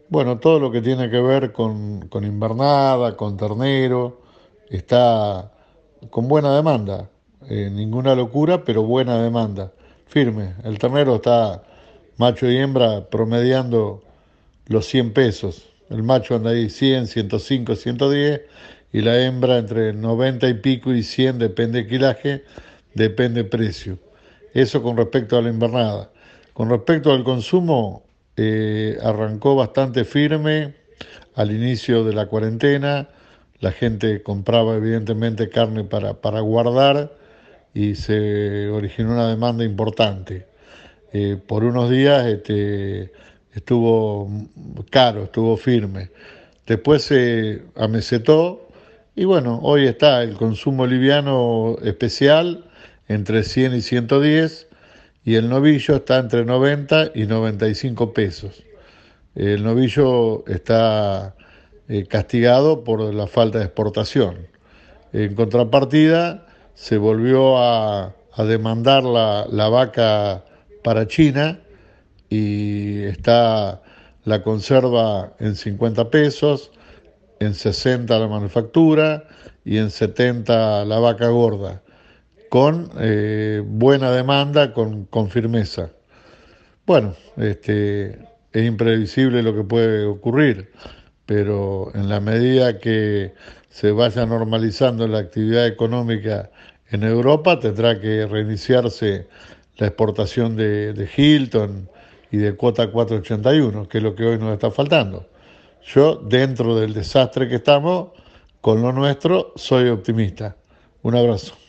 Bueno, todo lo que tiene que ver con invernada, con ternero, está con buena demanda. Ninguna locura, pero buena demanda. Firme. El ternero está macho y hembra promediando los 100 pesos. El macho anda ahí 100, 105, 110 y la hembra entre 90 y pico y 100, depende quilaje, depende precio. Eso con respecto a la invernada. Con respecto al consumo, arrancó bastante firme al inicio de la cuarentena. La gente compraba evidentemente carne para guardar y se originó una demanda importante. Por unos días estuvo caro, estuvo firme. Después se amesetó y bueno, hoy está el consumo liviano especial entre 100 y 110 y el novillo está entre 90 y 95 pesos. El novillo está castigado por la falta de exportación. En contrapartida, se volvió a demandar la vaca para China y está la conserva en 50 pesos, en 60 la manufactura y en 70 la vaca gorda, con buena demanda, con firmeza. Bueno, es imprevisible lo que puede ocurrir, pero en la medida que se vaya normalizando la actividad económica en Europa, tendrá que reiniciarse la exportación de Hilton y de cuota 481, que es lo que hoy nos está faltando. Yo, dentro del desastre que estamos, con lo nuestro, soy optimista. Un abrazo.